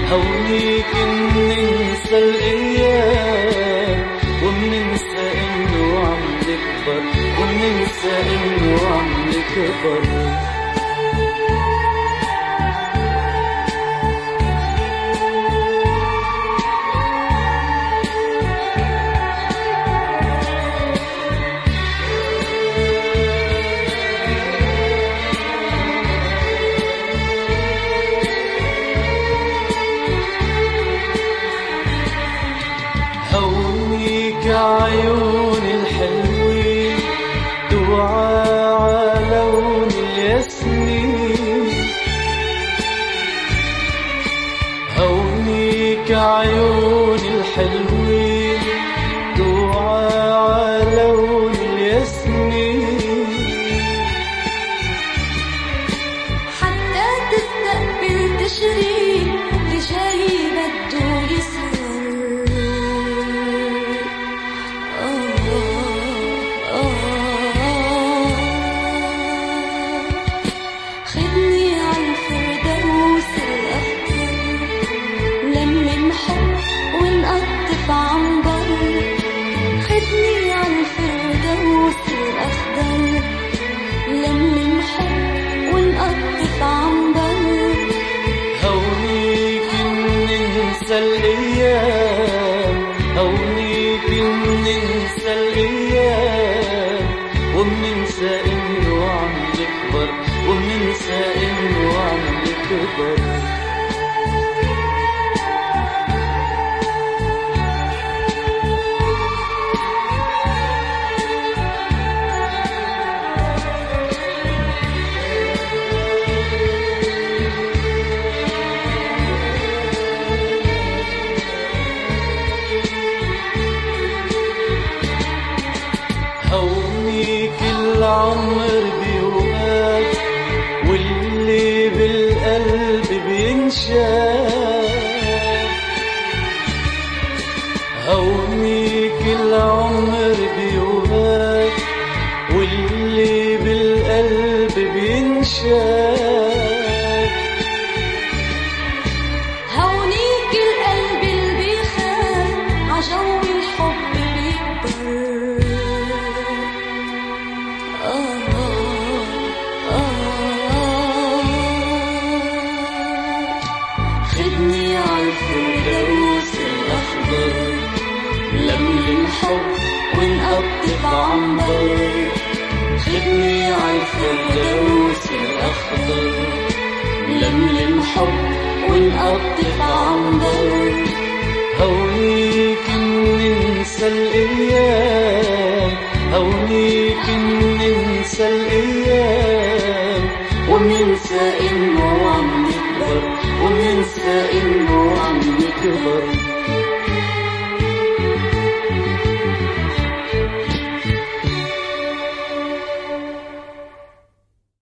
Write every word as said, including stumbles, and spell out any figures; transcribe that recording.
هونيك ننسى الأيام ومننسى إنه عم نكبر، ومننسى إنه عم نكبر. هونيك عيون الحلوين دعاء لون الياسمين، هونيك عيون الحلوين دعاء لون الياسمين، حتى تستقبل تشرين لجاي بده يصير. خدني عالفردوس الأخضر لملم حب ونقطف عنبر، خدني عالفردوس الأخضر لملم حب ونقطف عنبر. هونيك ننسى الأيام، هونيك ننسى الأيام ومننسى إنه عم نكبر، ومننسى إنه عم نكبر. هونيك العمر بيوقات واللي بالقلب بينشاف، هونيك العمر بيوقات واللي بالقلب بينشاف، هونيك القلب اللي بيخاف عجو الحب بيكبر. خدني عالفردوس الأخضر لملم حب ونقطف عنبر، خدني عالفردوس الأخضر لملم حب ونقطف عنبر. هونيك ننسى الأيام، هونيك ننسى الأيام ومننسى إنه عم نكبر، ومننسى إنه عم نكبر.